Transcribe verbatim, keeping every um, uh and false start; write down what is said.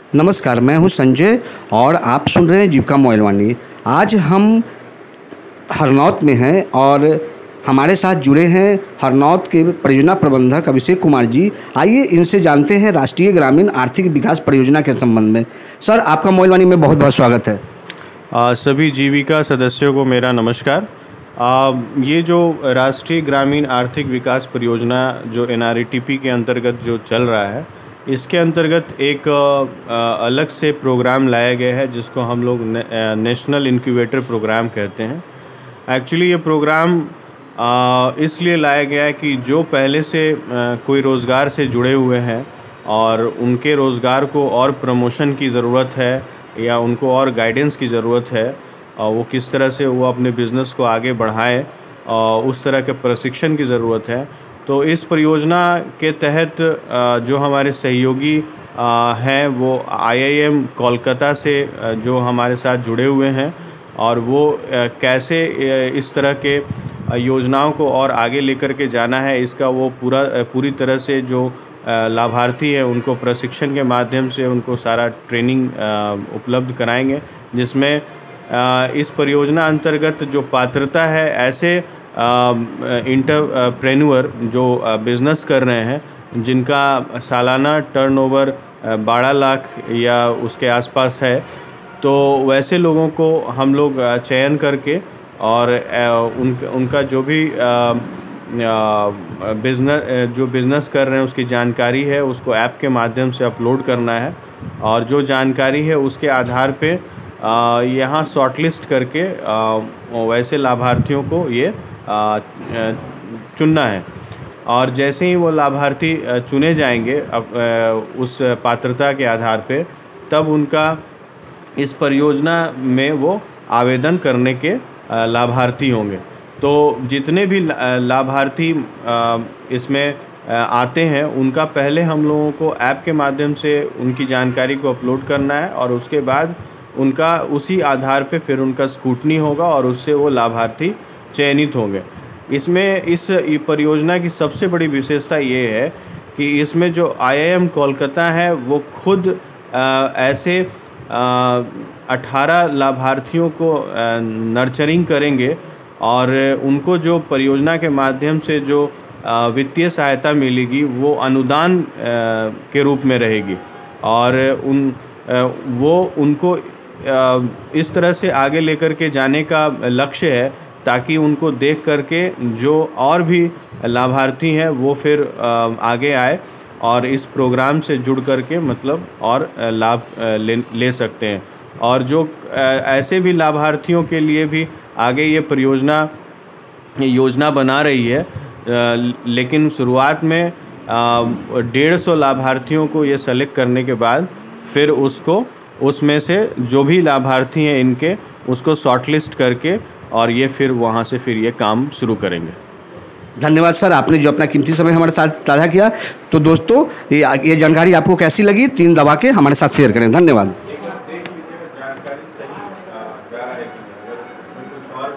नमस्कार, मैं हूं संजय और आप सुन रहे हैं जीविका मोबाइल वाणी। आज हम हरनौत में हैं और हमारे साथ जुड़े हैं हरनौत के परियोजना प्रबंधक अभिषेक कुमार जी। आइए इनसे जानते हैं राष्ट्रीय ग्रामीण आर्थिक विकास परियोजना के संबंध में। सर, आपका मोबाइल वाणी में बहुत बहुत स्वागत है। आ, सभी जीविका सदस्यों को मेरा नमस्कार। आ, ये जो राष्ट्रीय ग्रामीण आर्थिक विकास परियोजना जो N R E T P के अंतर्गत जो चल रहा है, इसके अंतर्गत एक आ, अलग से प्रोग्राम लाया गया है जिसको हम लोग ने, नेशनल इंक्यूबेटर प्रोग्राम कहते हैं। एक्चुअली ये प्रोग्राम आ, इसलिए लाया गया है कि जो पहले से आ, कोई रोज़गार से जुड़े हुए हैं और उनके रोज़गार को और प्रमोशन की ज़रूरत है या उनको और गाइडेंस की ज़रूरत है, और वो किस तरह से वो अपने बिज़नेस को आगे बढ़ाएं, और उस तरह के प्रशिक्षण की ज़रूरत है। तो इस परियोजना के तहत जो हमारे सहयोगी हैं वो आई आई एम कोलकाता से जो हमारे साथ जुड़े हुए हैं, और वो कैसे इस तरह के योजनाओं को और आगे लेकर के जाना है, इसका वो पूरा पूरी तरह से जो लाभार्थी हैं उनको प्रशिक्षण के माध्यम से उनको सारा ट्रेनिंग उपलब्ध कराएंगे, जिसमें इस परियोजना अंतर्गत जो पात्रता है ऐसे इंटरप्रेन्योर जो बिज़नेस कर रहे हैं जिनका सालाना टर्नओवर बारह लाख या उसके आसपास है, तो वैसे लोगों को हम लोग चयन करके और उन उनका जो भी बिज़नेस जो बिज़नेस कर रहे हैं उसकी जानकारी है उसको ऐप के माध्यम से अपलोड करना है, और जो जानकारी है उसके आधार पे यहाँ शॉर्टलिस्ट करके आ, वैसे लाभार्थियों को ये आ, चुनना है। और जैसे ही वो लाभार्थी चुने जाएंगे अब उस पात्रता के आधार पे, तब उनका इस परियोजना में वो आवेदन करने के लाभार्थी होंगे। तो जितने भी लाभार्थी इसमें आते हैं उनका पहले हम लोगों को ऐप के माध्यम से उनकी जानकारी को अपलोड करना है, और उसके बाद उनका उसी आधार पे फिर उनका स्क्रूटनी होगा और उससे वो लाभार्थी चयनित होंगे। इसमें इस परियोजना की सबसे बड़ी विशेषता ये है कि इसमें जो आई आई एम कोलकाता है वो खुद आ, ऐसे अठारह लाभार्थियों को नर्चरिंग करेंगे, और उनको जो परियोजना के माध्यम से जो वित्तीय सहायता मिलेगी वो अनुदान के रूप में रहेगी, और उन वो उनको इस तरह से आगे लेकर के जाने का लक्ष्य है ताकि उनको देख करके जो और भी लाभार्थी हैं वो फिर आगे आए और इस प्रोग्राम से जुड़ करके मतलब और लाभ ले, ले सकते हैं। और जो ऐसे भी लाभार्थियों के लिए भी आगे ये परियोजना योजना बना रही है, लेकिन शुरुआत में डेढ़ सौ लाभार्थियों को ये सेलेक्ट करने के बाद फिर उसको उसमें से जो भी लाभार्थी हैं इनके उसको शॉर्टलिस्ट करके और ये फिर वहाँ से फिर ये काम शुरू करेंगे। धन्यवाद सर, आपने जो अपना कीमती समय हमारे साथ साझा किया। तो दोस्तों, ये ये जानकारी आपको कैसी लगी, तीन दबा के हमारे साथ शेयर करें। धन्यवाद।